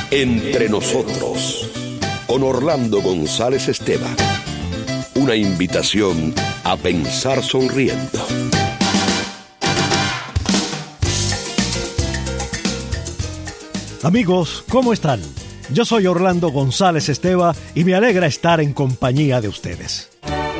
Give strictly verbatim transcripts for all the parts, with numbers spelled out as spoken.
Entre nosotros, con Orlando González Esteban. Una invitación a pensar sonriendo. Amigos, ¿cómo están? Yo soy Orlando González Esteban y me alegra estar en compañía de ustedes.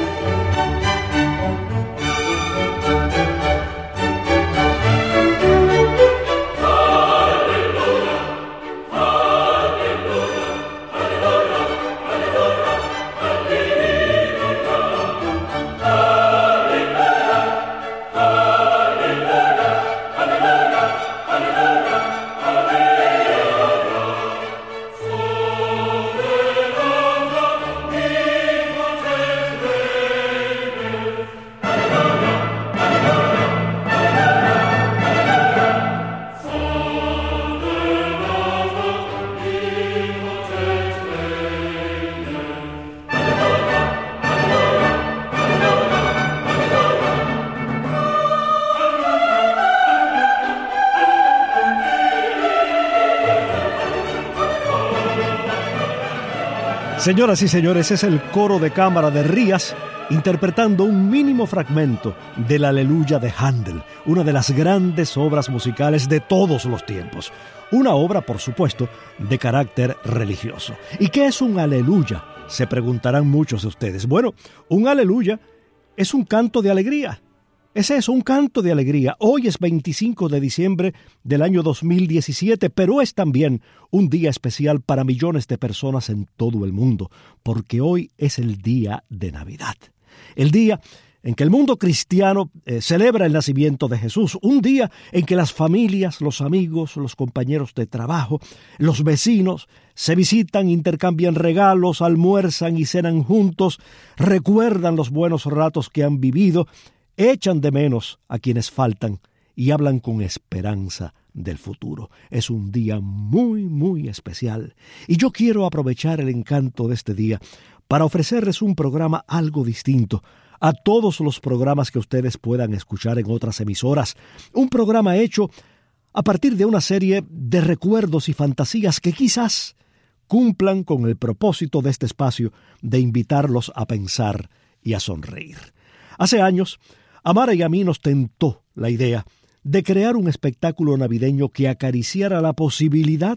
Señoras y señores, es el coro de cámara de Rías interpretando un mínimo fragmento del Aleluya de Händel, una de las grandes obras musicales de todos los tiempos. Una obra, por supuesto, de carácter religioso. ¿Y qué es un aleluya? Se preguntarán muchos de ustedes. Bueno, un aleluya es un canto de alegría. Es eso, un canto de alegría. Hoy es veinticinco de diciembre del año dos mil diecisiete, pero es también un día especial para millones de personas en todo el mundo, porque hoy es el día de Navidad. El día en que el mundo cristiano eh, celebra el nacimiento de Jesús, un día en que las familias, los amigos, los compañeros de trabajo, los vecinos se visitan, intercambian regalos, almuerzan y cenan juntos, recuerdan los buenos ratos que han vivido, echan de menos a quienes faltan y hablan con esperanza del futuro. Es un día muy, muy especial. Y yo quiero aprovechar el encanto de este día para ofrecerles un programa algo distinto a todos los programas que ustedes puedan escuchar en otras emisoras. Un programa hecho a partir de una serie de recuerdos y fantasías que quizás cumplan con el propósito de este espacio de invitarlos a pensar y a sonreír. Hace años, a Mara y a mí nos tentó la idea de crear un espectáculo navideño que acariciara la posibilidad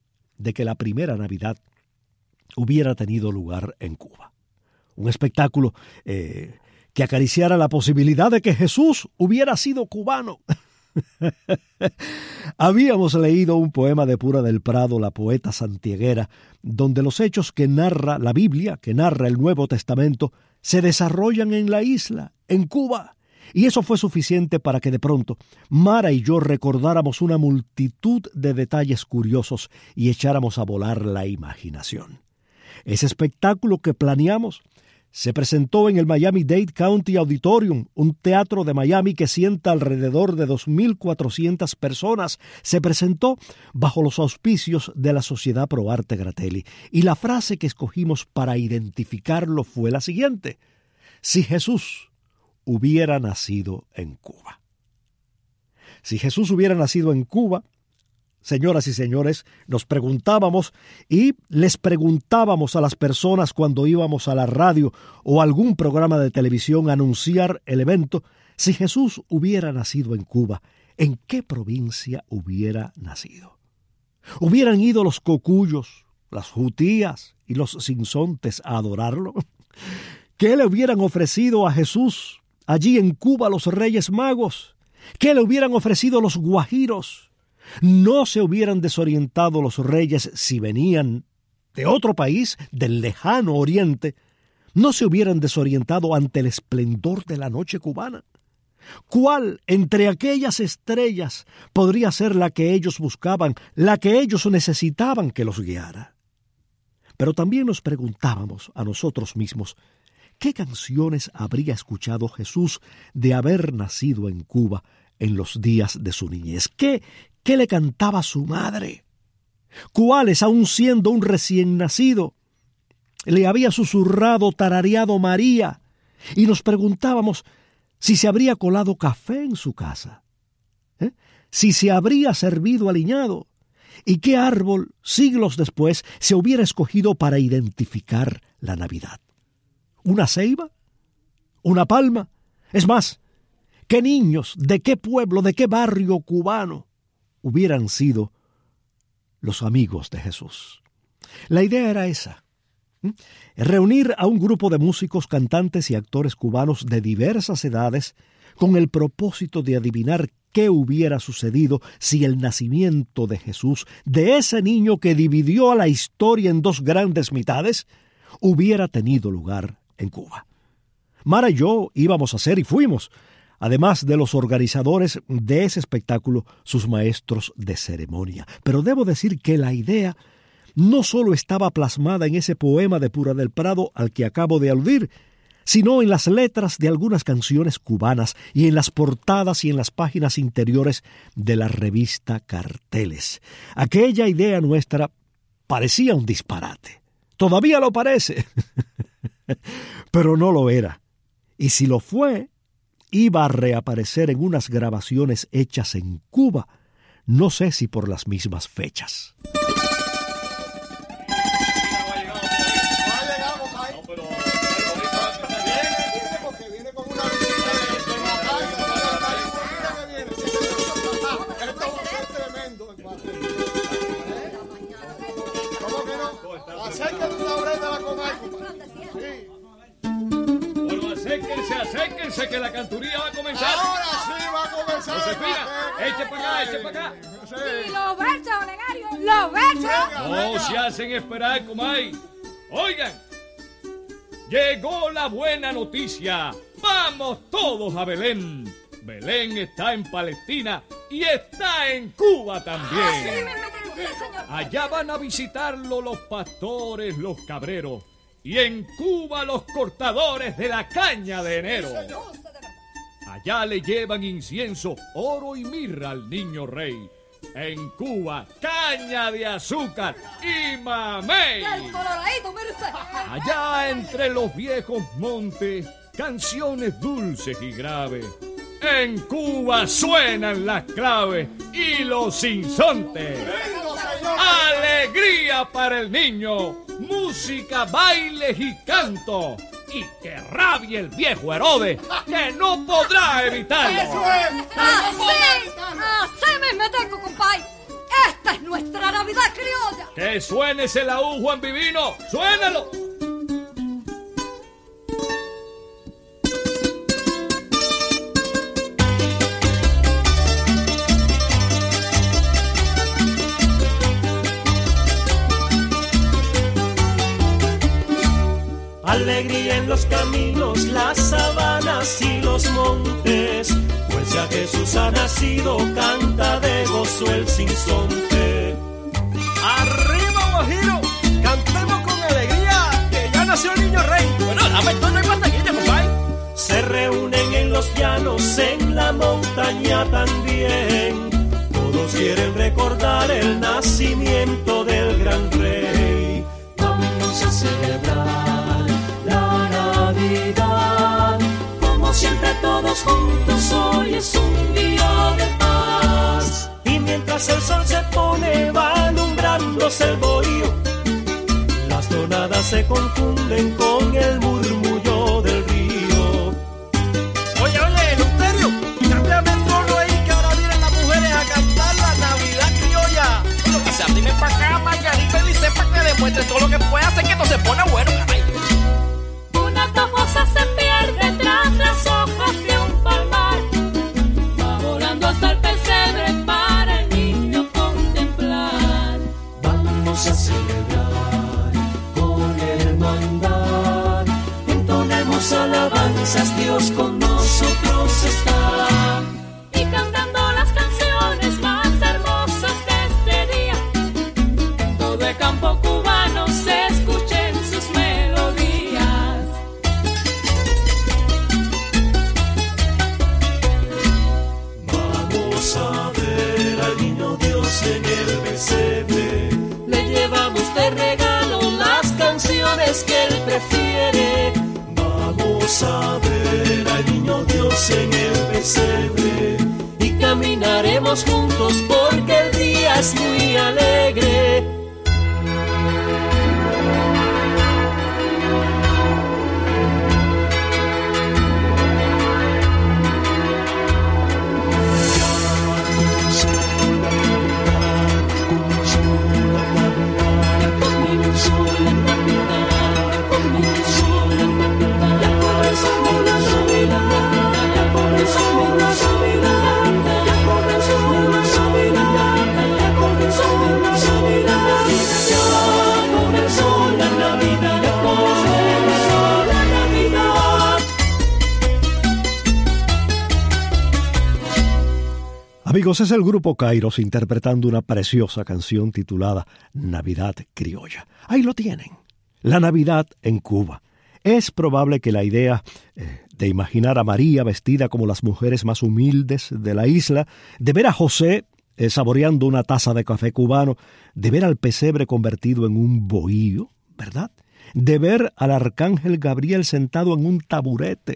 de que la primera Navidad hubiera tenido lugar en Cuba. Un espectáculo eh, que acariciara la posibilidad de que Jesús hubiera sido cubano. Habíamos leído un poema de Pura del Prado, la poeta santiaguera, donde los hechos que narra la Biblia, que narra el Nuevo Testamento, se desarrollan en la isla, en Cuba. Y eso fue suficiente para que de pronto Mara y yo recordáramos una multitud de detalles curiosos y echáramos a volar la imaginación. Ese espectáculo que planeamos se presentó en el Miami-Dade County Auditorium, un teatro de Miami que sienta alrededor de dos mil cuatrocientas personas. Se presentó bajo los auspicios de la Sociedad Pro Arte Gratelli. Y la frase que escogimos para identificarlo fue la siguiente: si Jesús hubiera nacido en Cuba. Si Jesús hubiera nacido en Cuba, señoras y señores, nos preguntábamos y les preguntábamos a las personas cuando íbamos a la radio o a algún programa de televisión a anunciar el evento, si Jesús hubiera nacido en Cuba, ¿en qué provincia hubiera nacido? ¿Hubieran ido los cocuyos, las jutías y los sinsontes a adorarlo? ¿Qué le hubieran ofrecido a Jesús allí en Cuba los Reyes Magos? ¿Qué le hubieran ofrecido los guajiros? ¿No se hubieran desorientado los reyes si venían de otro país, del lejano oriente? ¿No se hubieran desorientado ante el esplendor de la noche cubana? ¿Cuál entre aquellas estrellas podría ser la que ellos buscaban, la que ellos necesitaban que los guiara? Pero también nos preguntábamos a nosotros mismos, ¿qué canciones habría escuchado Jesús de haber nacido en Cuba en los días de su niñez? ¿Qué, qué le cantaba su madre? ¿Cuáles, aun siendo un recién nacido, le había susurrado, tarareado María? Y nos preguntábamos si se habría colado café en su casa, ¿eh? si se habría servido aliñado ¿Y qué árbol, siglos después, se hubiera escogido para identificar la Navidad? ¿Una ceiba? ¿Una palma? Es más, ¿qué niños, de qué pueblo, de qué barrio cubano hubieran sido los amigos de Jesús? La idea era esa: ¿Mm? reunir a un grupo de músicos, cantantes y actores cubanos de diversas edades con el propósito de adivinar qué hubiera sucedido si el nacimiento de Jesús, de ese niño que dividió a la historia en dos grandes mitades, hubiera tenido lugar en Cuba. Mara y yo íbamos a ser y fuimos, además de los organizadores de ese espectáculo, sus maestros de ceremonia. Pero debo decir que la idea no solo estaba plasmada en ese poema de Pura del Prado al que acabo de aludir, sino en las letras de algunas canciones cubanas y en las portadas y en las páginas interiores de la revista Carteles. Aquella idea nuestra parecía un disparate. Todavía lo parece, pero no lo era. Y si lo fue, iba a reaparecer en unas grabaciones hechas en Cuba, no sé si por las mismas fechas. Acérquense, acérquense, que la canturía va a comenzar. Ahora sí va a comenzar. Josefina, eche para acá, eche para acá. Sí. Sí, los versos, Olegario, los versos. No se hacen esperar, comay. Oigan, llegó la buena noticia. Vamos todos a Belén. Belén está en Palestina y está en Cuba también. Así me meten usted, señor. Allá van a visitarlo los pastores, los cabreros. Y en Cuba los cortadores de la caña de enero. Allá le llevan incienso, oro y mirra al niño rey. En Cuba, caña de azúcar y mamey. Y el coloradito, mire usted. Allá entre los viejos montes, canciones dulces y graves. En Cuba suenan las claves y los sinsontes. Alegría para el niño, música, bailes y canto. Y que rabie el viejo Herodes, que no podrá evitarlo. Así, así me meten, compay. Esta es nuestra Navidad criolla. Que suene ese laúd, Juan Vivino, suénalo. Alegría en los caminos, las sabanas y los montes, pues ya Jesús ha nacido, canta de gozo el sinsonte. ¡Arriba, Guajiro! ¡Cantemos con alegría, que ya nació el niño rey! Bueno, dame todo el pasaquilla, compadre. Se reúnen en los llanos, en la montaña también. Todos quieren recordar el nacimiento del gran rey. Vamos a celebrar como siempre todos juntos, hoy es un día de paz. Y mientras el sol se pone, va alumbrándose el bohío. Las tonadas se confunden con el murmullo del río. Oye, oye, Eleuterio, cámbiame el tono ahí, que ahora vienen las mujeres a cantar la Navidad criolla. Bueno, que se arrimen para acá, Margarita, y sepa que demuestre todo lo que puede hacer, que esto se pone bueno, caray. Tojosa se pierde tras las hojas de un palmar, va volando hasta el pesebre para el niño contemplar. Vamos a celebrar con hermandad, entonemos alabanzas, Dios con nosotros está. Y cantando las canciones más hermosas de este día, en todo el campo cubano se escuchen sus melodías. A ver al niño Dios en el pesebre, le llevamos de regalo las canciones que él prefiere. Vamos a ver al niño Dios en el pesebre y caminaremos juntos porque el día estás muy alegre. Amigos, es el grupo Kairos interpretando una preciosa canción titulada Navidad Criolla. Ahí lo tienen, la Navidad en Cuba. Es probable que la idea eh, de imaginar a María vestida como las mujeres más humildes de la isla, de ver a José eh, saboreando una taza de café cubano, de ver al pesebre convertido en un bohío, ¿verdad? De ver al arcángel Gabriel sentado en un taburete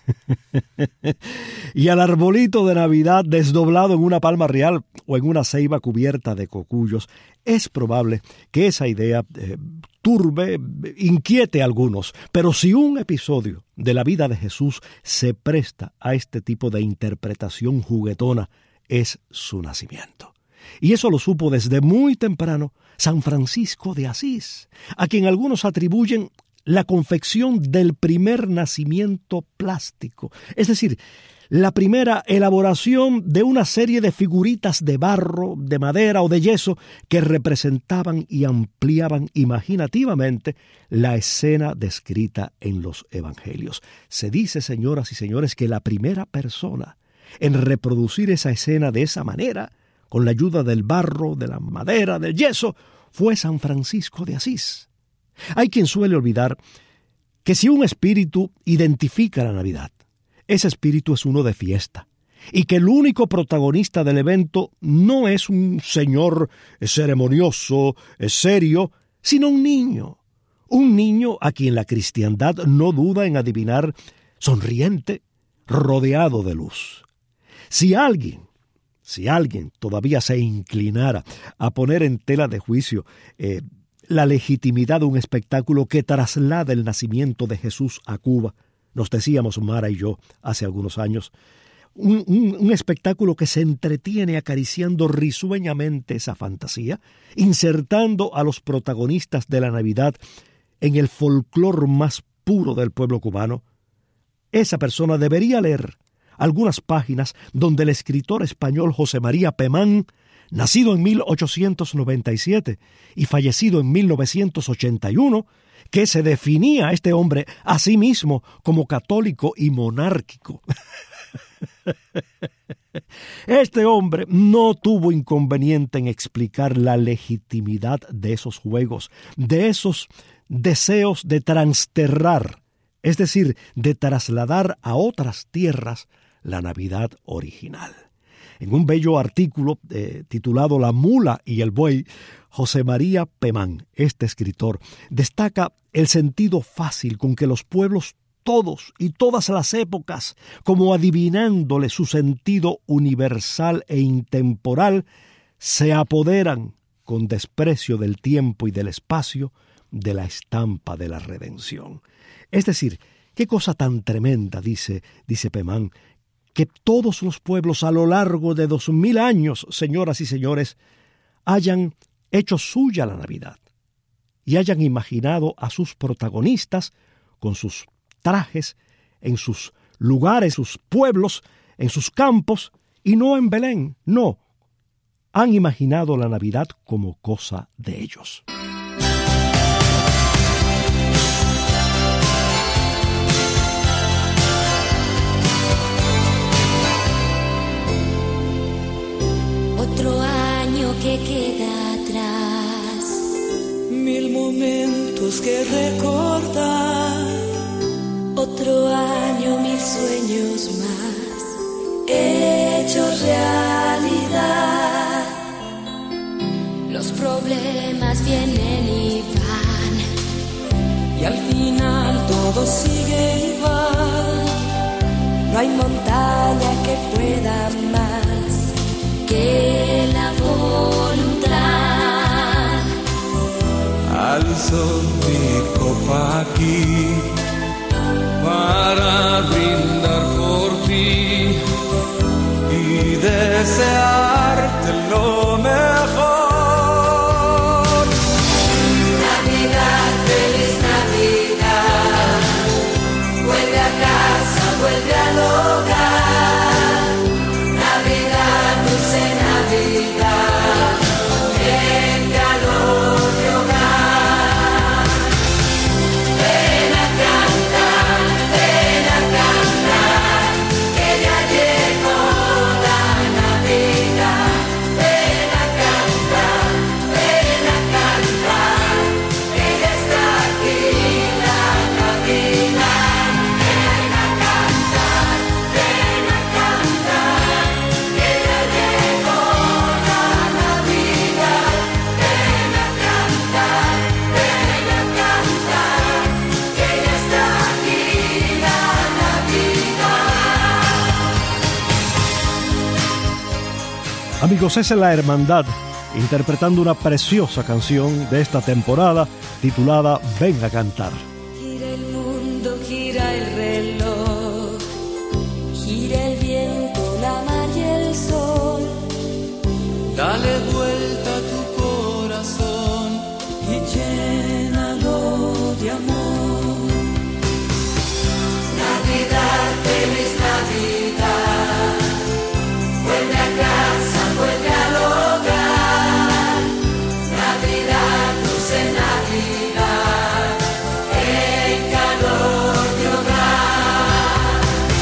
y al arbolito de Navidad desdoblado en una palma real o en una ceiba cubierta de cocuyos. Es probable que esa idea eh, turbe, inquiete a algunos, pero si un episodio de la vida de Jesús se presta a este tipo de interpretación juguetona, es su nacimiento. Y eso lo supo desde muy temprano San Francisco de Asís, a quien algunos atribuyen la confección del primer nacimiento plástico, es decir, la primera elaboración de una serie de figuritas de barro, de madera o de yeso que representaban y ampliaban imaginativamente la escena descrita en los evangelios. Se dice, señoras y señores, que la primera persona en reproducir esa escena de esa manera, con la ayuda del barro, de la madera, del yeso, fue San Francisco de Asís. Hay quien suele olvidar que si un espíritu identifica la Navidad, ese espíritu es uno de fiesta, y que el único protagonista del evento no es un señor ceremonioso, serio, sino un niño, un niño a quien la cristiandad no duda en adivinar sonriente, rodeado de luz. Si alguien, si alguien todavía se inclinara a poner en tela de juicio eh, la legitimidad de un espectáculo que traslada el nacimiento de Jesús a Cuba, nos decíamos Mara y yo hace algunos años, un, un, un espectáculo que se entretiene acariciando risueñamente esa fantasía, insertando a los protagonistas de la Navidad en el folclor más puro del pueblo cubano, esa persona debería leer algunas páginas donde el escritor español José María Pemán, nacido en mil ochocientos noventa y siete y fallecido en mil novecientos ochenta y uno, que se definía a este hombre a sí mismo como católico y monárquico. Este hombre no tuvo inconveniente en explicar la legitimidad de esos juegos, de esos deseos de transterrar, es decir, de trasladar a otras tierras la Navidad original. En un bello artículo eh, titulado La mula y el buey, José María Pemán, este escritor, destaca el sentido fácil con que los pueblos todos y todas las épocas, como adivinándole su sentido universal e intemporal, se apoderan con desprecio del tiempo y del espacio de la estampa de la redención. Es decir, qué cosa tan tremenda, dice, dice Pemán, que todos los pueblos a lo largo de dos mil años, señoras y señores, hayan hecho suya la Navidad y hayan imaginado a sus protagonistas con sus trajes, en sus lugares, sus pueblos, en sus campos, y no en Belén, no. Han imaginado la Navidad como cosa de ellos. Otro año que queda atrás, mil momentos que recordar, otro año, mil sueños más hechos realidad. Los problemas vienen y van, y al final todo sigue igual. No hay montaña que pueda más que la voluntad alzo mi copa aquí para brindar por ti y desearte lo mejor. Navidad, feliz Navidad, vuelve a casa, vuelve al hogar. Navidad, dulce Navidad, en calor de hogar. Ven a cantar, ven a cantar, que ya llegó la Navidad. Ven a cantar, ven a cantar, que ya está aquí la Navidad. Ven a cantar, ven a cantar, que ya llegó la Navidad. Ven a cantar, ven a cantar, que ya está aquí la Navidad. Amigos, esa es la Hermandad interpretando una preciosa canción de esta temporada titulada Ven a cantar. Gira el mundo, gira el reloj, gira el viento, la mar y el sol. Dale vuelta a tu corazón Y llénalo de amor. Navidad, feliz Navidad, vuelve a casa, vuelve al hogar. Navidad, dulce Navidad, en calor de hogar.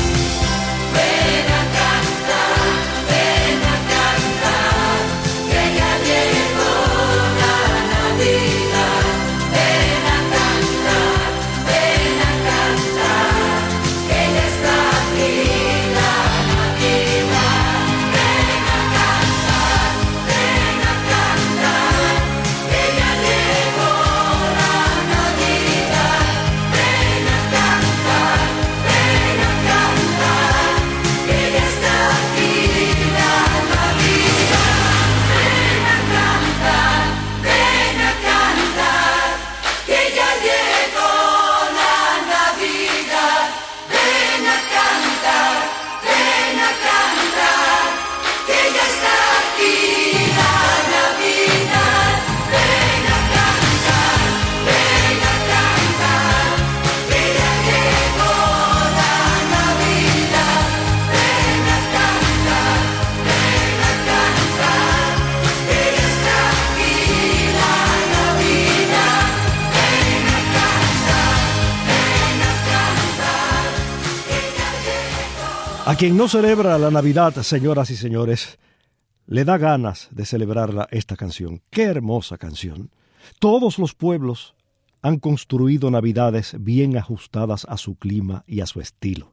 Ven a cantar, ven a cantar, que ya llegó la Navidad. Ven a cantar, ven a cantar, que ya está aquí la Navidad. Ven a cantar, ven a cantar, que ya llegó la Navidad. Ven a cantar, ven a cantar, que ya está aquí la Navidad. Ven a cantar, ven a cantar, que ya llegó la Navidad. Ven a cantar, ven a cantar, que ya está aquí la Navidad. Ven a cantar, ven a cantar, que ya llegó la Navidad. Ven a cantar, ven a cantar, que ya está aquí la Navidad. Ven a cantar, ven a cantar, que ya llegó. A quien no celebra la Navidad, señoras y señores, le da ganas de celebrarla esta canción. ¡Qué hermosa canción! Todos los pueblos han construido Navidades bien ajustadas a su clima y a su estilo.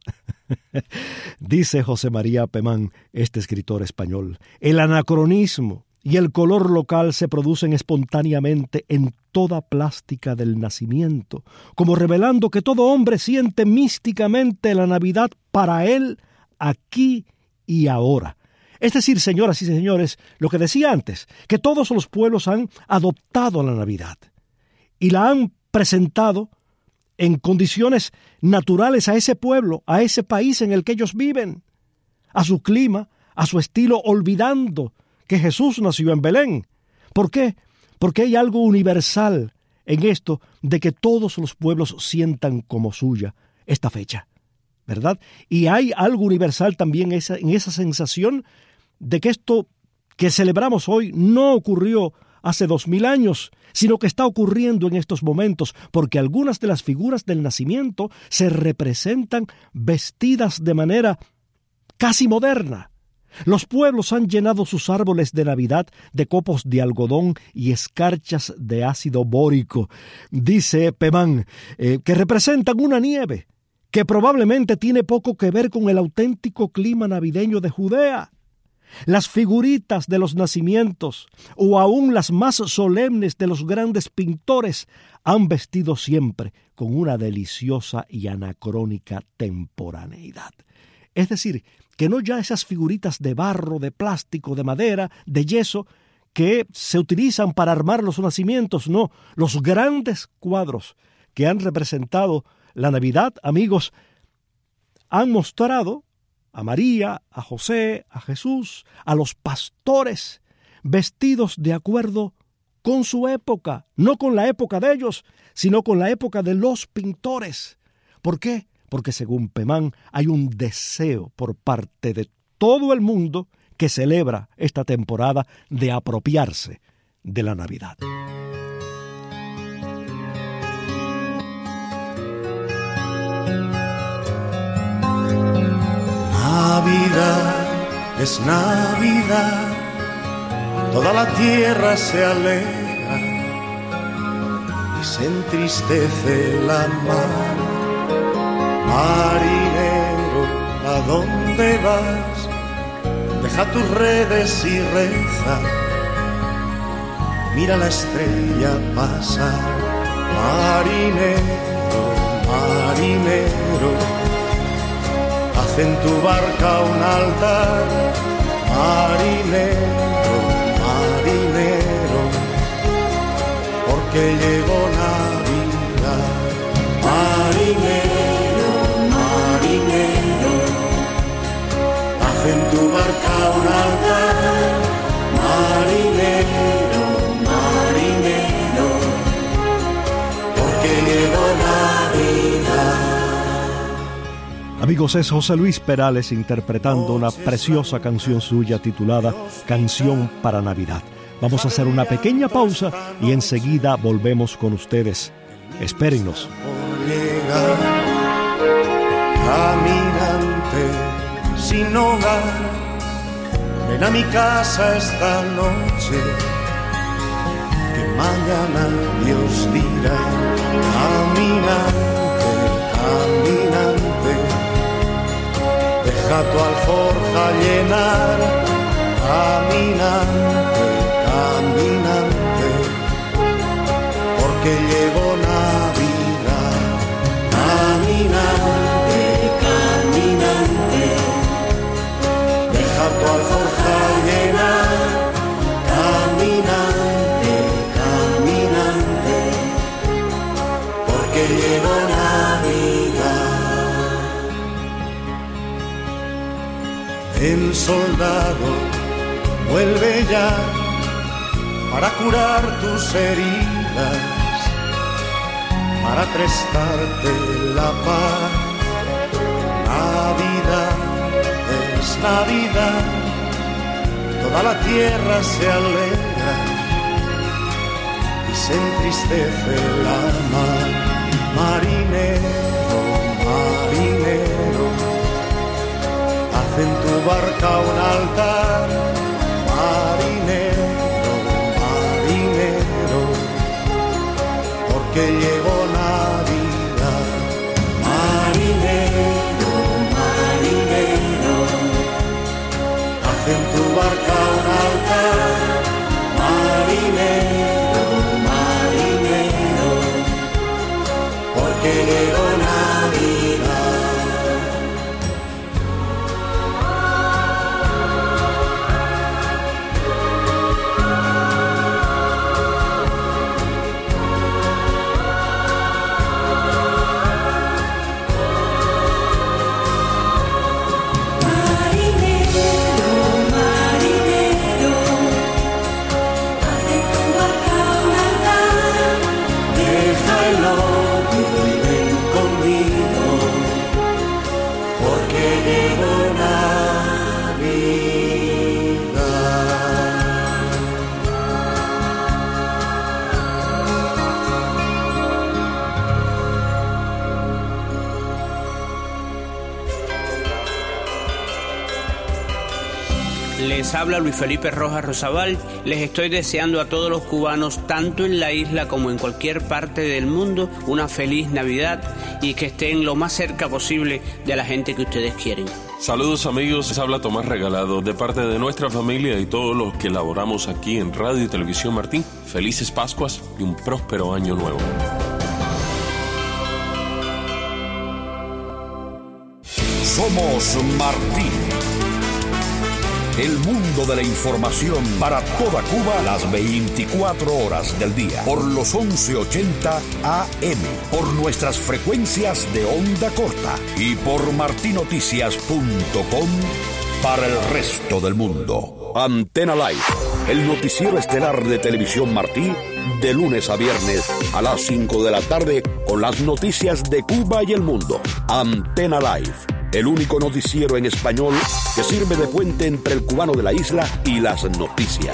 Dice José María Pemán, este escritor español, el anacronismo y el color local se producen espontáneamente en toda plástica del nacimiento, como revelando que todo hombre siente místicamente la Navidad para él aquí y ahora. Es decir, señoras y señores, lo que decía antes, que todos los pueblos han adoptado la Navidad y la han presentado en condiciones naturales a ese pueblo, a ese país en el que ellos viven, a su clima, a su estilo, olvidando que Jesús nació en Belén. ¿Por qué? Porque hay algo universal en esto de que todos los pueblos sientan como suya esta fecha, ¿verdad? Y hay algo universal también esa, en esa sensación de que esto que celebramos hoy no ocurrió hace dos mil años, sino que está ocurriendo en estos momentos, porque algunas de las figuras del nacimiento se representan vestidas de manera casi moderna. Los pueblos han llenado sus árboles de Navidad de copos de algodón y escarchas de ácido bórico, dice Pemán, eh, que representan una nieve que probablemente tiene poco que ver con el auténtico clima navideño de Judea. Las figuritas de los nacimientos, o aún las más solemnes de los grandes pintores, han vestido siempre con una deliciosa y anacrónica temporaneidad. Es decir, que no ya esas figuritas de barro, de plástico, de madera, de yeso, que se utilizan para armar los nacimientos, no, los grandes cuadros que han representado la Navidad, amigos, han mostrado a María, a José, a Jesús, a los pastores, vestidos de acuerdo con su época, no con la época de ellos, sino con la época de los pintores. ¿Por qué? Porque según Pemán hay un deseo por parte de todo el mundo que celebra esta temporada de apropiarse de la Navidad. Navidad es Navidad, toda la tierra se alegra y se entristece la mar. Marinero, ¿a dónde vas? Deja tus redes y reza, mira la estrella pasar. Marinero, marinero, haz en tu barca un altar. Marinero, marinero, porque llegó Navidad. Marinero, marinero, haz en tu barca un altar. Marinero, marinero, porque llegó Navidad. Amigos, es José Luis Perales interpretando una preciosa canción suya titulada Canción para Navidad. Vamos a hacer una pequeña pausa y enseguida volvemos con ustedes. Espérennos. Caminante sin hogar, ven a mi casa esta noche, que mañana Dios dirá. Caminante, caminante, deja tu alforja llenar. Caminante, caminante, porque llegó Navidad. Caminante, caminante, deja tu alforja llenar. Caminante, caminante, porque llegó Navidad. El soldado vuelve ya para curar tus heridas, para prestarte la paz. Navidad es Navidad, toda la tierra se alegra y se entristece la mar. Marinero, marinero, haz en tu barca un altar. Marinero, marinero, porque llegó Navidad. Marinero, marinero, haz en tu barca un altar. Marinero, marinero, porque llegó Navidad. Les habla Luis Felipe Rojas Rosabal. Les estoy deseando a todos los cubanos, tanto en la isla como en cualquier parte del mundo, una feliz Navidad y que estén lo más cerca posible de la gente que ustedes quieren. Saludos amigos, les habla Tomás Regalado de parte de nuestra familia y todos los que laboramos aquí en Radio y Televisión Martín. Felices Pascuas y un próspero año nuevo. Somos Martín. el mundo de la información para toda Cuba las veinticuatro horas del día. Por los once ochenta A M, por nuestras frecuencias de onda corta y por martí noticias punto com para el resto del mundo. Antena Live, el noticiero estelar de Televisión Martí, de lunes a viernes a las cinco de la tarde con las noticias de Cuba y el mundo. Antena Live, el único noticiero en español que sirve de puente entre el cubano de la isla y las noticias.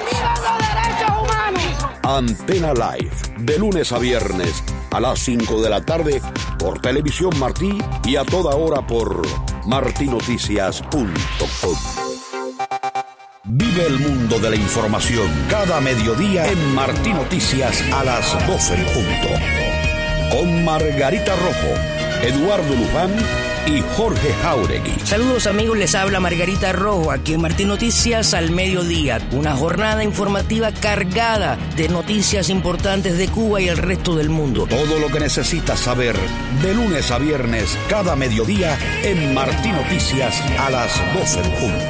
Antena Live, de lunes a viernes a las cinco de la tarde por Televisión Martí y a toda hora por martí noticias punto com. Vive el mundo de la información cada mediodía en Martí Noticias a las doce en punto. Con Margarita Rojo, Eduardo Luján y Jorge Jauregui. Saludos amigos, les habla Margarita Rojo aquí en Martí Noticias al mediodía. Una jornada informativa cargada de noticias importantes de Cuba y el resto del mundo. Todo lo que necesitas saber de lunes a viernes cada mediodía en Martí Noticias a las doce en punto.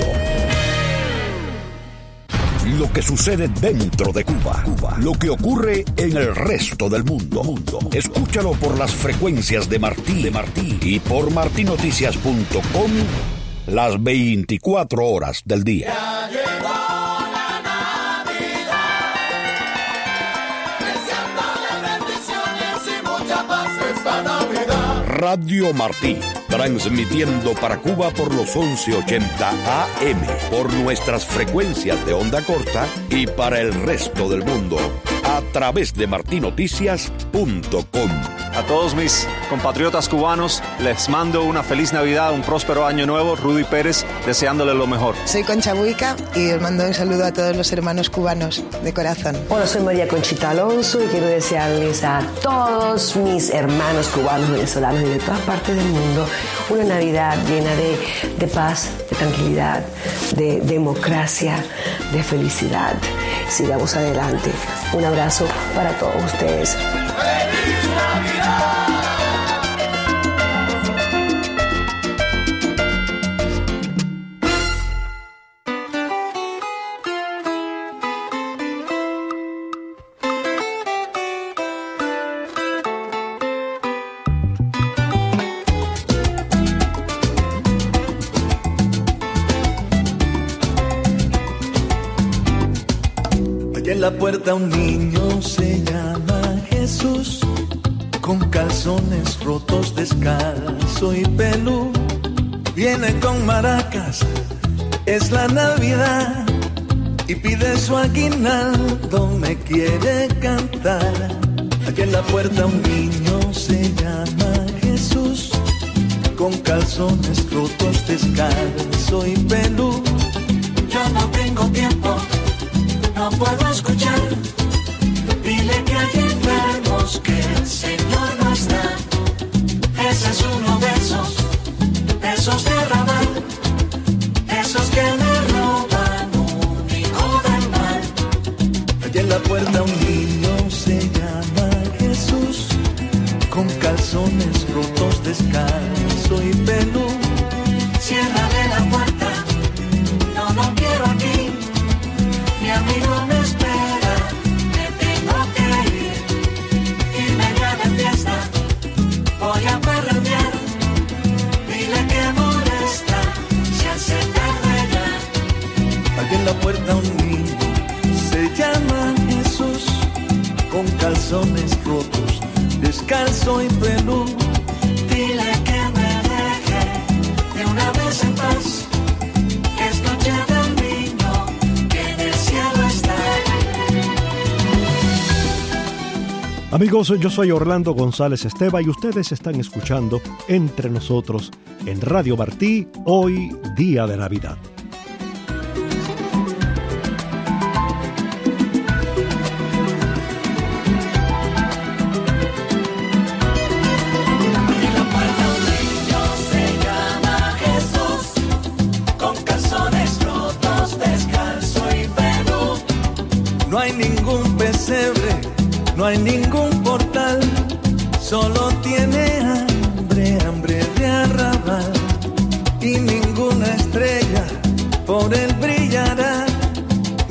Lo que sucede dentro de Cuba, Cuba, lo que ocurre en el resto del mundo. mundo. Escúchalo por las frecuencias de Martí, de Martí y por martí noticias punto com las veinticuatro horas del día. Ya llegó la Navidad, deseándole bendiciones y mucha paz esta Navidad. Radio Martí, transmitiendo para Cuba por los once ochenta A M, por nuestras frecuencias de onda corta y para el resto del mundo, a través de martí noticias punto com. A todos mis compatriotas cubanos, les mando una feliz Navidad, un próspero año nuevo. Rudy Pérez, deseándole lo mejor. Soy Concha Buica y os mando un saludo a todos los hermanos cubanos de corazón. Hola, soy María Conchita Alonso y quiero desearles a todos mis hermanos cubanos, venezolanos y de todas partes del mundo una Navidad llena de, de paz, de tranquilidad, de democracia, de felicidad. Sigamos adelante. Un abrazo para todos ustedes. ¡Feliz Navidad! En la puerta un niño se llama Jesús, con calzones rotos, descalzo y pelú. Viene con maracas, es la Navidad, y pide su aguinaldo, me quiere cantar. Aquí en la puerta un niño se llama Jesús, con calzones rotos, descalzo y pelú. Yo no tengo tiempo, no puedo escuchar. Dile que hay enfermos, que el Señor no está. Ese es uno de esos, esos de Rabat, esos que me roban un hijo del mal. Allí en la puerta un niño se llama Jesús, con calzones rotos, descalzo y pelú. Ciérrale la puerta, no lo quiero aquí. Mi amigo me espera, me tengo que ir. Irme ya de fiesta, voy a parrandear. Dile que molesta, se hace tarde ya. Aquí en la puerta un niño se llama Jesús, con calzones rotos, descalzo y pelú. Dile que me deje de una vez en paz, que es noche del niño, que en el cielo está. Amigos, yo soy Orlando González Esteva y ustedes están escuchando Entre Nosotros en Radio Martí, hoy día de Navidad. No hay ningún pesebre, no hay ningún portal, solo tiene hambre, hambre de arrabal. Y ninguna estrella por él brilla,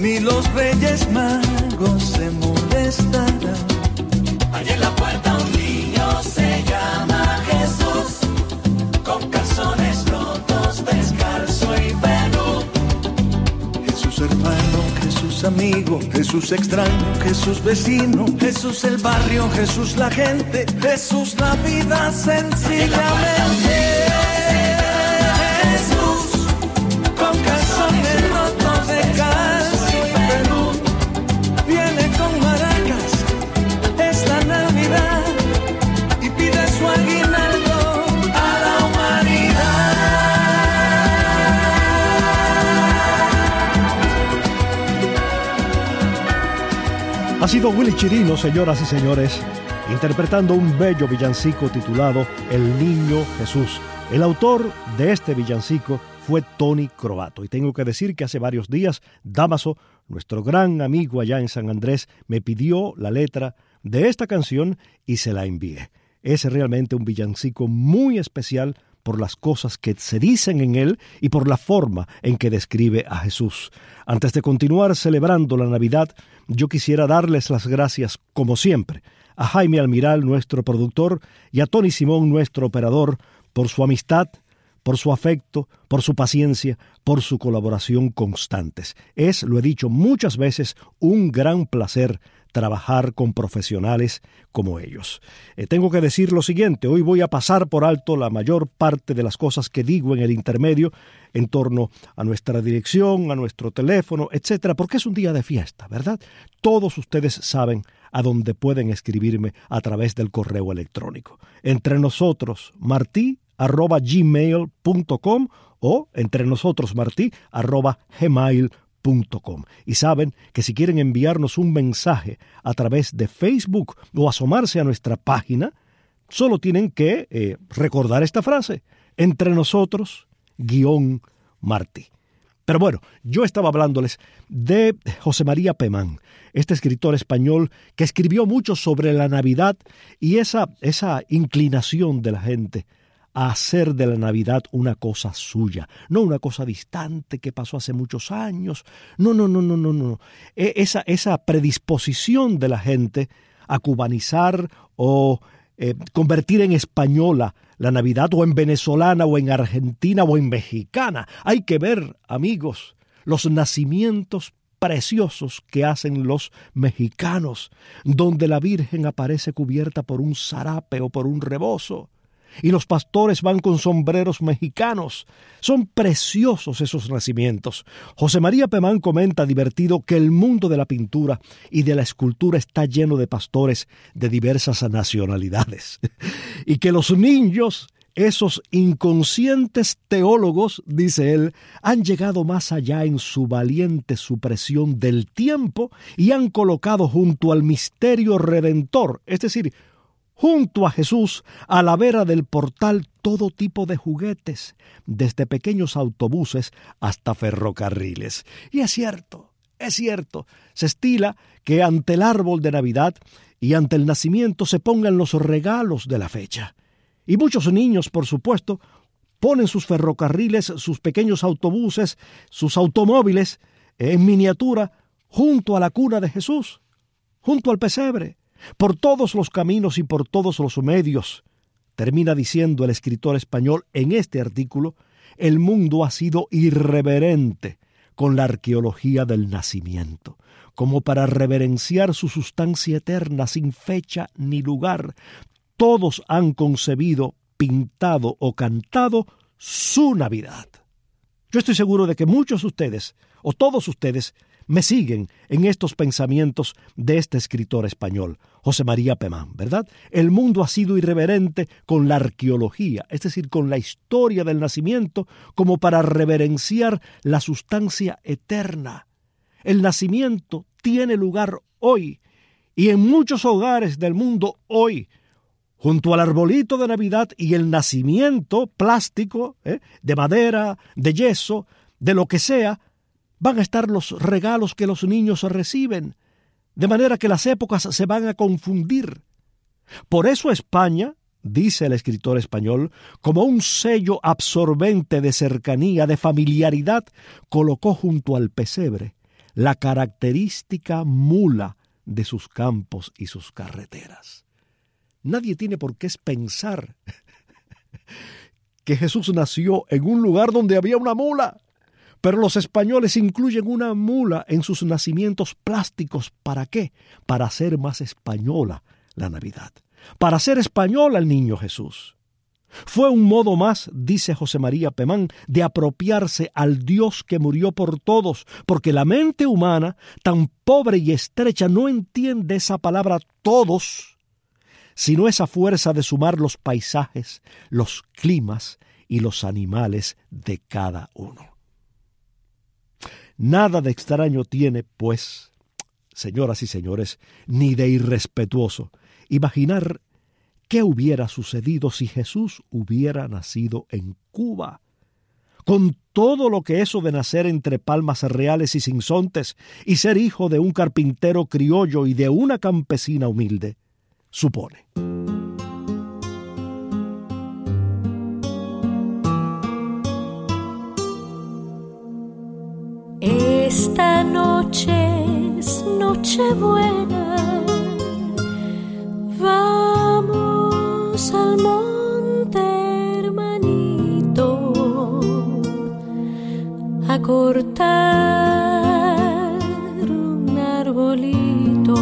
ni los reyes magos se molestarán. Allí en la puerta un niño se llama Jesús, con calzones rotos, descalzo y peludo. Jesús hermano, Jesús amigo, Jesús extraño, Jesús vecino, Jesús el barrio, Jesús la gente, Jesús la vida sencillamente. Jesús, con calzones rotos, descalzo y peludo, viene con maracas, es la Navidad, y pide su aguinaldo a la humanidad. Ha sido Willy Chirino, señoras y señores, interpretando un bello villancico titulado El Niño Jesús. El autor de este villancico fue Tony Croato. Y tengo que decir que hace varios días, Dámaso, nuestro gran amigo allá en San Andrés, me pidió la letra de esta canción y se la envié. Es realmente un villancico muy especial por las cosas que se dicen en él y por la forma en que describe a Jesús. Antes de continuar celebrando la Navidad, yo quisiera darles las gracias, como siempre, a Jaime Almiral, nuestro productor, y a Tony Simón, nuestro operador, por su amistad, por su afecto, por su paciencia, por su colaboración constantes. Es, lo he dicho muchas veces, un gran placer trabajar con profesionales como ellos. Eh, tengo que decir lo siguiente, hoy voy a pasar por alto la mayor parte de las cosas que digo en el intermedio en torno a nuestra dirección, a nuestro teléfono, etcétera, porque es un día de fiesta, ¿verdad? Todos ustedes saben a dónde pueden escribirme a través del correo electrónico. Entre nosotros, martí arroba gmail punto com o entre nosotros martí arroba gmail punto com. Y saben que si quieren enviarnos un mensaje a través de Facebook o asomarse a nuestra página, solo tienen que eh, recordar esta frase, entre nosotros guión Martí. Pero bueno, yo estaba hablándoles de José María Pemán, este escritor español que escribió mucho sobre la Navidad y esa, esa inclinación de la gente a hacer de la Navidad una cosa suya, no una cosa distante que pasó hace muchos años. No, no, no, no, no, no. Esa, esa predisposición de la gente a cubanizar o eh, convertir en española la Navidad, o en venezolana, o en argentina, o en mexicana. Hay que ver, amigos, los nacimientos preciosos que hacen los mexicanos, donde la Virgen aparece cubierta por un zarape o por un rebozo, y los pastores van con sombreros mexicanos. Son preciosos esos nacimientos. José María Pemán comenta divertido que el mundo de la pintura y de la escultura está lleno de pastores de diversas nacionalidades y que los niños, esos inconscientes teólogos, dice él, han llegado más allá en su valiente supresión del tiempo y han colocado junto al misterio redentor, es decir, junto a Jesús, a la vera del portal, todo tipo de juguetes, desde pequeños autobuses hasta ferrocarriles. Y es cierto, es cierto, se estila que ante el árbol de Navidad y ante el nacimiento se pongan los regalos de la fecha. Y muchos niños, por supuesto, ponen sus ferrocarriles, sus pequeños autobuses, sus automóviles en miniatura junto a la cuna de Jesús, junto al pesebre. Por todos los caminos y por todos los medios, termina diciendo el escritor español en este artículo, el mundo ha sido irreverente con la arqueología del nacimiento, como para reverenciar su sustancia eterna sin fecha ni lugar. Todos han concebido, pintado o cantado su Navidad. Yo estoy seguro de que muchos de ustedes, o todos ustedes, me siguen en estos pensamientos de este escritor español, José María Pemán, ¿verdad? El mundo ha sido irreverente con la arqueología, es decir, con la historia del nacimiento, como para reverenciar la sustancia eterna. El nacimiento tiene lugar hoy, y en muchos hogares del mundo hoy, junto al arbolito de Navidad y el nacimiento plástico, ¿eh? de madera, de yeso, de lo que sea, van a estar los regalos que los niños reciben, de manera que las épocas se van a confundir. Por eso España, dice el escritor español, como un sello absorbente de cercanía, de familiaridad, colocó junto al pesebre la característica mula de sus campos y sus carreteras. Nadie tiene por qué pensar que Jesús nació en un lugar donde había una mula, pero los españoles incluyen una mula en sus nacimientos plásticos. ¿Para qué? Para hacer más española la Navidad, para hacer española el niño Jesús. Fue un modo más, dice José María Pemán, de apropiarse al Dios que murió por todos, porque la mente humana, tan pobre y estrecha, no entiende esa palabra todos, sino esa fuerza de sumar los paisajes, los climas y los animales de cada uno. Nada de extraño tiene, pues, señoras y señores, ni de irrespetuoso, imaginar qué hubiera sucedido si Jesús hubiera nacido en Cuba, con todo lo que eso de nacer entre palmas reales y sinsontes y ser hijo de un carpintero criollo y de una campesina humilde supone. Esta noche es Nochebuena, vamos al monte, hermanito, a cortar un arbolito,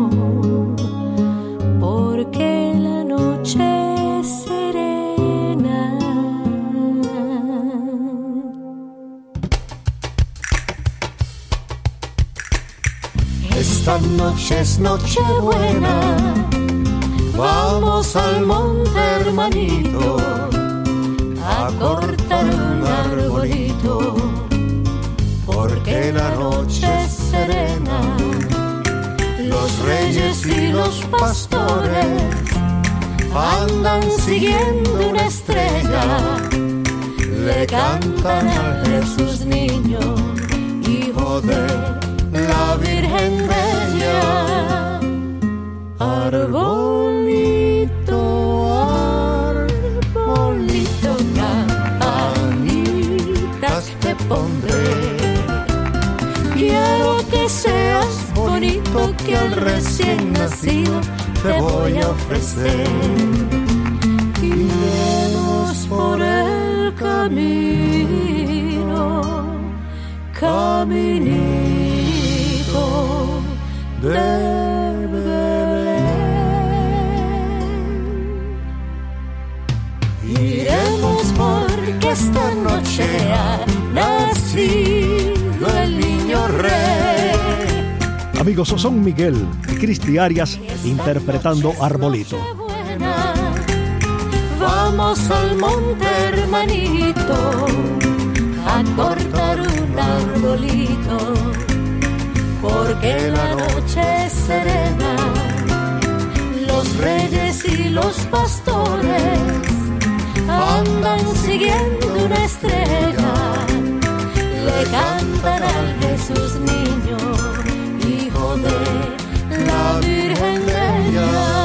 porque la noche es serena. Esta noche es Nochebuena, vamos al monte, hermanito, a cortar un arbolito, porque la noche es serena. Los reyes y los pastores andan siguiendo una estrella, le cantan a Jesús niño, hijo de la Virgen Bella. Arbolito, arbolito, campanitas te pondré. Quiero que seas bonito, que al recién nacido te voy a ofrecer. Iremos por el camino, caminito de Belén. Iremos porque esta noche ha nacido el niño rey. Amigos, son Miguel y Cristi Arias interpretando Arbolito. Vamos al monte, hermanito, a cortar un arbolito, porque la noche es serena. Los reyes y los pastores andan siguiendo una estrella, le cantan al Jesús niño, hijo de la Virgen Bella.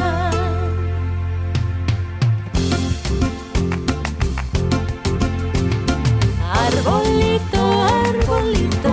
Arbolito, arbolito,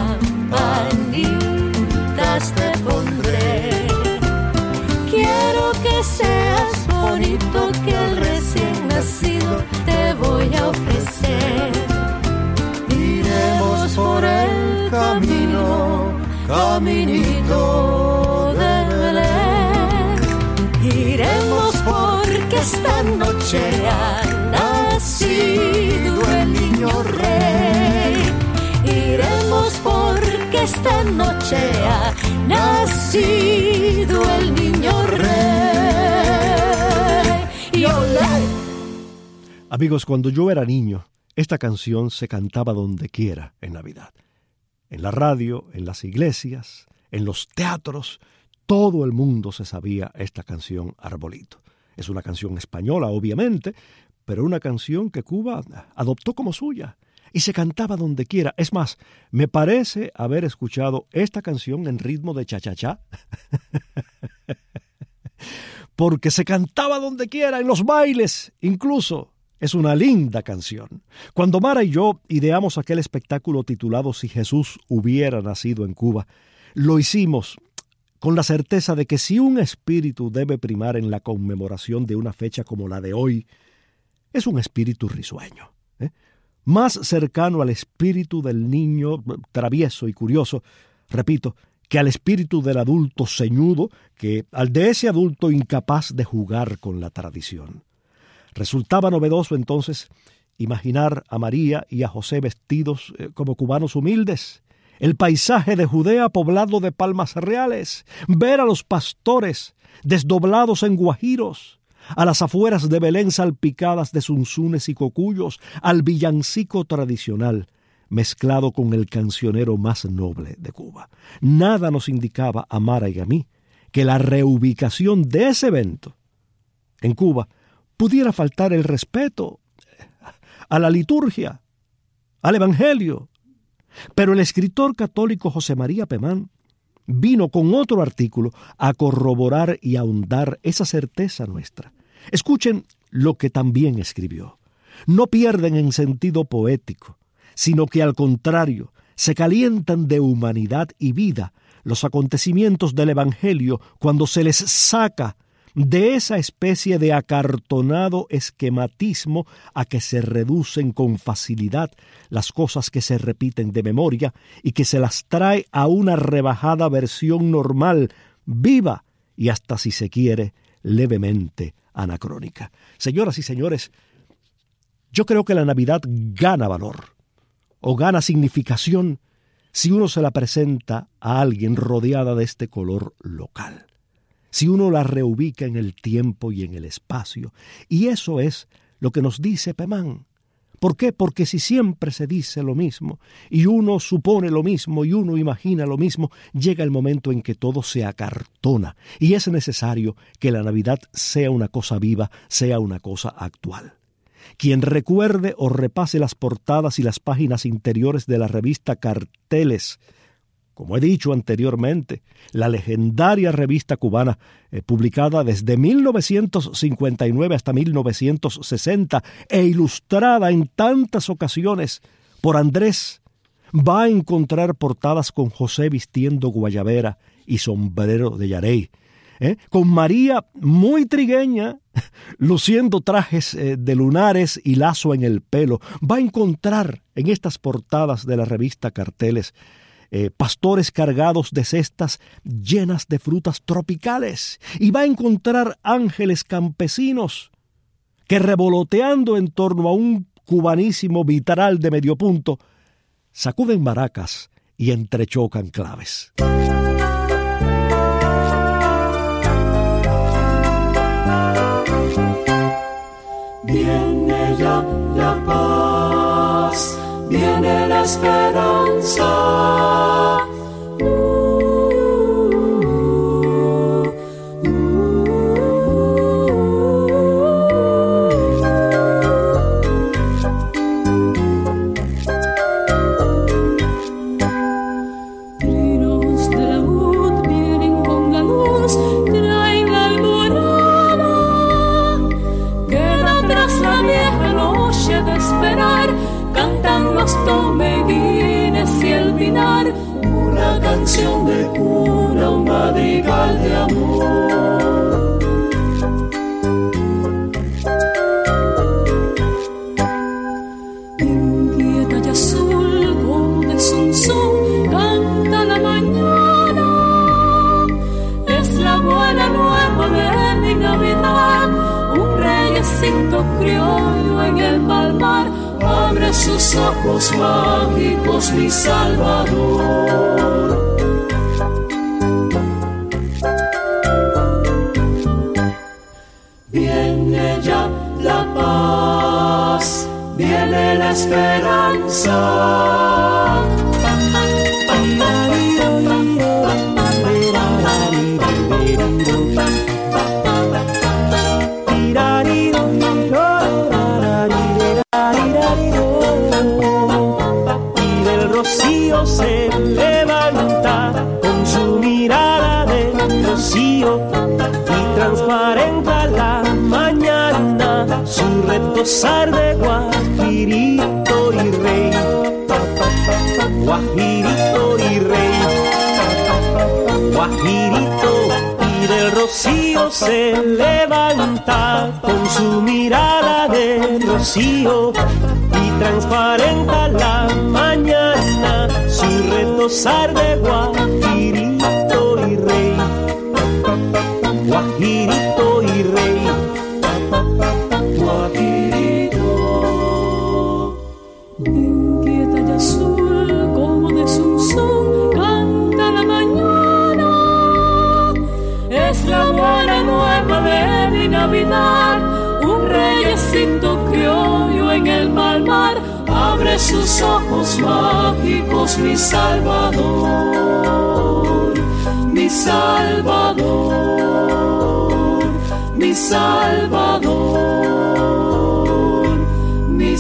campanitas te pondré. Quiero que seas bonito, que al recién nacido te voy a ofrecer. Iremos por el camino, caminito de Belén. Iremos porque esta noche ha nacido el niño rey. Iremos porque esta noche ha nacido el niño rey. Y olé. Amigos, cuando yo era niño, esta canción se cantaba donde quiera en Navidad. En la radio, en las iglesias, en los teatros, todo el mundo se sabía esta canción Arbolito. Es una canción española, obviamente, pero una canción que Cuba adoptó como suya y se cantaba donde quiera. Es más, me parece haber escuchado esta canción en ritmo de cha-cha-cha, porque se cantaba donde quiera, en los bailes, incluso Es una linda canción. Cuando Mara y yo ideamos aquel espectáculo titulado Si Jesús hubiera nacido en Cuba, lo hicimos con la certeza de que si un espíritu debe primar en la conmemoración de una fecha como la de hoy, es un espíritu risueño, ¿eh? más cercano al espíritu del niño travieso y curioso, repito, que al espíritu del adulto ceñudo, que al de ese adulto incapaz de jugar con la tradición. Resultaba novedoso entonces imaginar a María y a José vestidos eh, como cubanos humildes, el paisaje de Judea poblado de palmas reales, ver a los pastores desdoblados en guajiros, a las afueras de Belén salpicadas de zunzunes y cocuyos, al villancico tradicional mezclado con el cancionero más noble de Cuba. Nada nos indicaba a Mara y a mí que la reubicación de ese evento en Cuba pudiera faltar el respeto a la liturgia, al Evangelio. Pero el escritor católico José María Pemán vino con otro artículo a corroborar y ahondar esa certeza nuestra. Escuchen lo que también escribió. No pierden en sentido poético, sino que al contrario, se calientan de humanidad y vida los acontecimientos del Evangelio cuando se les saca de esa especie de acartonado esquematismo a que se reducen con facilidad las cosas que se repiten de memoria y que se las trae a una rebajada versión normal, viva y hasta, si se quiere, levemente anacrónica. Señoras y señores, yo creo que la Navidad gana valor o gana significación si uno se la presenta a alguien rodeada de este color local, si uno la reubica en el tiempo y en el espacio. Y eso es lo que nos dice Pemán. ¿Por qué? Porque si siempre se dice lo mismo, y uno supone lo mismo, y uno imagina lo mismo, llega el momento en que todo se acartona, y es necesario que la Navidad sea una cosa viva, sea una cosa actual. Quien recuerde o repase las portadas y las páginas interiores de la revista Carteles, como he dicho anteriormente, la legendaria revista cubana, eh, publicada desde mil novecientos cincuenta y nueve hasta mil novecientos sesenta e ilustrada en tantas ocasiones por Andrés, va a encontrar portadas con José vistiendo guayabera y sombrero de yarey, ¿eh? con María muy trigueña, luciendo trajes eh, de lunares y lazo en el pelo. Va a encontrar en estas portadas de la revista Carteles Eh, pastores cargados de cestas llenas de frutas tropicales, y va a encontrar ángeles campesinos que, revoloteando en torno a un cubanísimo vitral de medio punto, sacuden maracas y entrechocan claves. Viene ya la paz, viene la esperanza. Uh, uh, Trinos de la luz vienen con la luz, traen la alborada. Queda atrás la vieja noche de esperar. Cantan los tomeguines y el pinar, una canción de cuna, un madrigal de amor. Inquieta y azul con el zunzún canta la mañana. Es la buena nueva de mi Navidad, un reyecito criollo en el palmar. Abre sus ojos mágicos, mi Salvador. Viene ya la paz, viene la esperanza. Se levanta con su mirada de rocío y transparenta la mañana. mañana, su retozar de guajirito y rey. Guajirito y rey, guajirito, y del rocío se levanta con su mirada de rocío y transparenta la mañana, su retozar de guajirito y rey. Guajirito y rey, guajirito. Inquieta y azul como de Sunsun canta la mañana. Es la buena nueva de mi Navidad. Un reyecito criollo en el mal mar abre sus ojos mágicos, mi Salvador, mi Salvador, mi Salvador, mi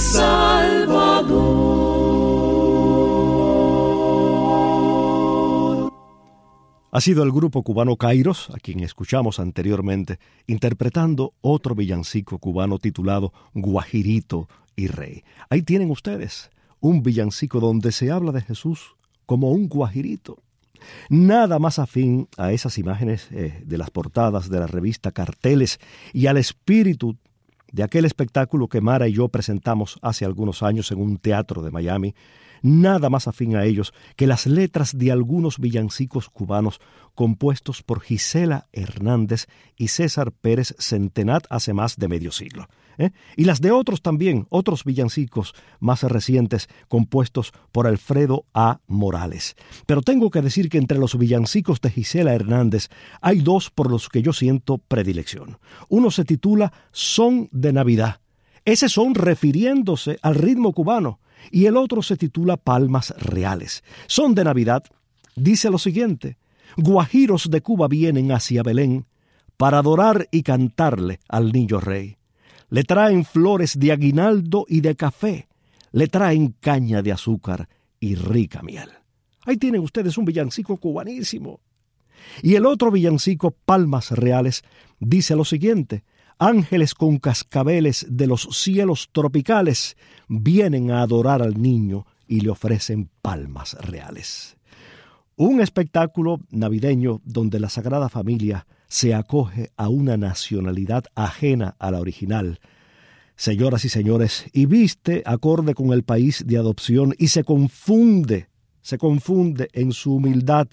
Salvador. Ha sido el grupo cubano Kairos, a quien escuchamos anteriormente, interpretando otro villancico cubano titulado Guajirito y Rey. Ahí tienen ustedes un villancico donde se habla de Jesús como un guajirito. Nada más afín a esas imágenes eh, de las portadas de la revista Carteles y al espíritu de aquel espectáculo que Mara y yo presentamos hace algunos años en un teatro de Miami. Nada más afín a ellos que las letras de algunos villancicos cubanos compuestos por Gisela Hernández y César Pérez Centenat hace más de medio siglo. ¿eh? Y las de otros también, otros villancicos más recientes compuestos por Alfredo A. Morales. Pero tengo que decir que entre los villancicos de Gisela Hernández hay dos por los que yo siento predilección. Uno se titula Son de Navidad. Ese son refiriéndose al ritmo cubano. Y el otro se titula Palmas Reales. Son de Navidad dice lo siguiente: guajiros de Cuba vienen hacia Belén para adorar y cantarle al niño rey. Le traen flores de aguinaldo y de café, le traen caña de azúcar y rica miel. Ahí tienen ustedes un villancico cubanísimo. Y el otro villancico, Palmas Reales, dice lo siguiente: ángeles con cascabeles de los cielos tropicales vienen a adorar al niño y le ofrecen palmas reales. Un espectáculo navideño donde la Sagrada Familia se acoge a una nacionalidad ajena a la original, señoras y señores, y viste acorde con el país de adopción y se confunde, se confunde en su humildad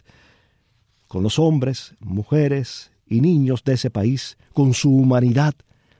con los hombres, mujeres y niños de ese país, con su humanidad.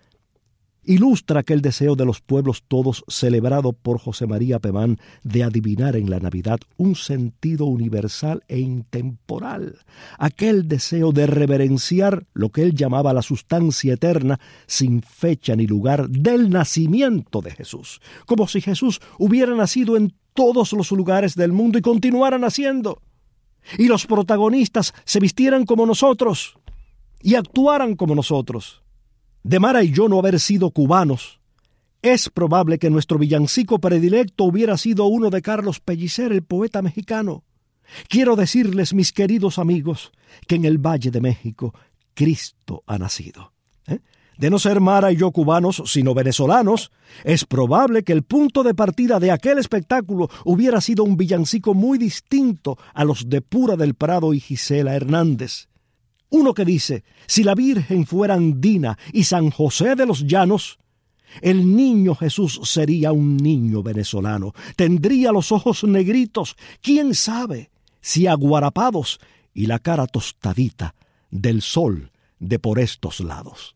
Ilustra aquel deseo de los pueblos todos celebrado por José María Pemán de adivinar en la Navidad un sentido universal e intemporal, aquel deseo de reverenciar lo que él llamaba la sustancia eterna sin fecha ni lugar del nacimiento de Jesús, como si Jesús hubiera nacido en todos los lugares del mundo y continuara naciendo, y los protagonistas se vistieran como nosotros y actuaran como nosotros. De Mara y yo no haber sido cubanos, es probable que nuestro villancico predilecto hubiera sido uno de Carlos Pellicer, el poeta mexicano. Quiero decirles, mis queridos amigos, que en el Valle de México Cristo ha nacido. ¿Eh? De no ser Mara y yo cubanos, sino venezolanos, es probable que el punto de partida de aquel espectáculo hubiera sido un villancico muy distinto a los de Pura del Prado y Gisela Hernández. Uno que dice: si la Virgen fuera andina y San José de los Llanos, el niño Jesús sería un niño venezolano. Tendría los ojos negritos, quién sabe, si aguarapados, y la cara tostadita del sol de por estos lados.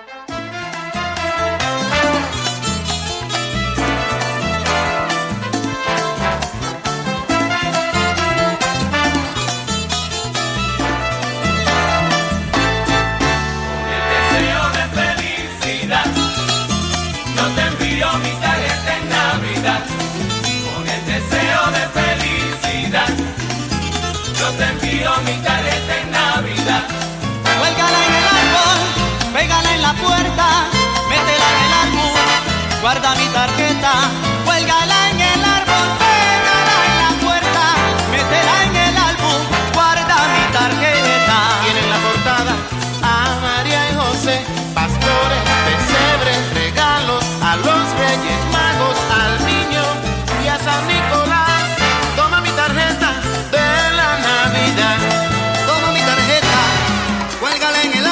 Mi careta en Navidad. Cuélgala en el árbol, pégala en la puerta, métela en el álbum, guarda mi tarjeta. Cuélgala en el árbol, pégala en la puerta, métela en el álbum, guarda mi tarjeta. Tiene en la portada a María y José, pastores, pesebres, regalos.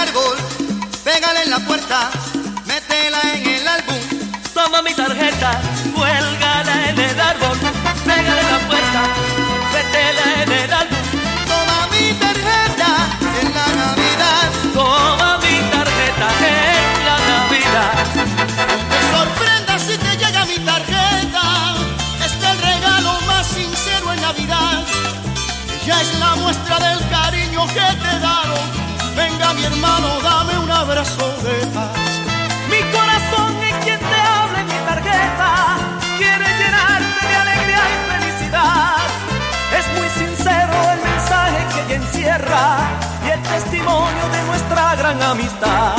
árbol, pégala en la puerta, métela en el álbum. Toma mi tarjeta, cuélgala en el árbol, pégala en la puerta, métela en el álbum. Toma mi tarjeta en la Navidad, toma mi tarjeta en la Navidad. No te sorprendas si te llega mi tarjeta, este es el regalo más sincero en Navidad. Ella es la muestra del cariño que te he dado. Venga mi hermano, dame un abrazo de paz. Mi corazón es quien te habla en mi tarjeta, quiere llenarte de alegría y felicidad. Es muy sincero el mensaje que ella encierra y el testimonio de nuestra gran amistad.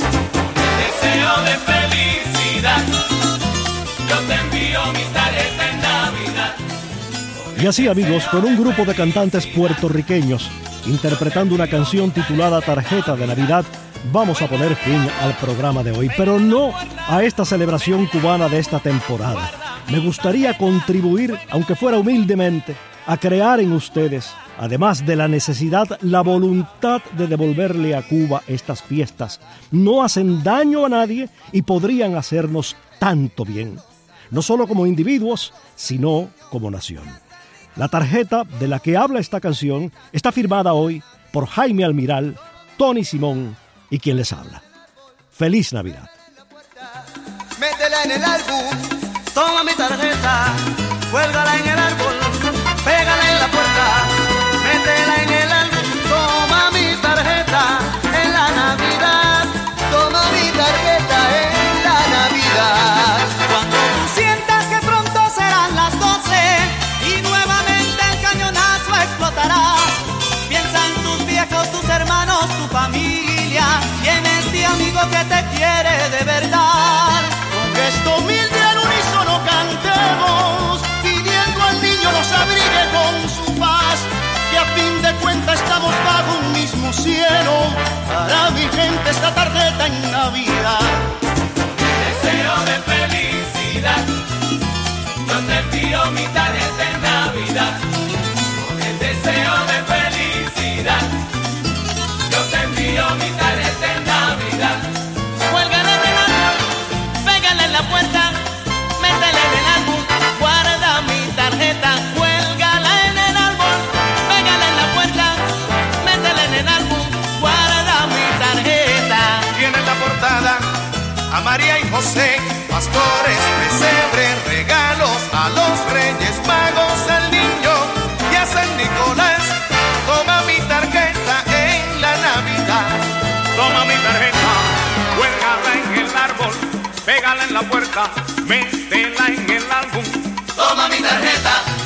Deseo de felicidad, yo te envío mi tarjeta en Navidad. Y así, amigos, con un grupo de cantantes puertorriqueños interpretando una canción titulada Tarjeta de Navidad, vamos a poner fin al programa de hoy, pero no a esta celebración cubana de esta temporada. Me gustaría contribuir, aunque fuera humildemente, a crear en ustedes, además de la necesidad, la voluntad de devolverle a Cuba estas fiestas. No hacen daño a nadie y podrían hacernos tanto bien, no solo como individuos, sino como nación. La tarjeta de la que habla esta canción está firmada hoy por Jaime Almiral, Tony Simón y quien les habla. ¡Feliz Navidad! Métela en el álbum, toma mi tarjeta, cuélgala en el árbol, pégala en la puerta, métela en el álbum. Toma mi tarjeta en la Navidad, toma mi tarjeta en la Navidad. Cuando tú sientas que pronto serán las doce y nuevamente el cañonazo explotará, piensa en tus viejos, tus hermanos, tu familia y en este amigo que te quiere de verdad. Con gesto humilde al unísono cantemos, pidiendo al niño nos abrigue con su paz, que a fin de cuentas estamos bajo un mismo cielo. Para mi gente esta tarjeta en Navidad. Deseo de felicidad, yo te envío mi tarjeta en Navidad. Con el deseo de felicidad, yo te envío mi tarjeta en Navidad. Cuélgala en el árbol, pégala en la puerta, métela en el álbum, guarda mi tarjeta. Cuélgala en el árbol, pégala en la puerta, métela en el álbum, guarda mi tarjeta. Tiene en la portada a María y José, pastores, pesebre, regalos a los Reyes Magos, al niño y a San Nicolás. Toma mi tarjeta en la Navidad. Toma mi tarjeta, cuélgala en el árbol, pégala en la puerta, métela en el álbum. Toma mi tarjeta.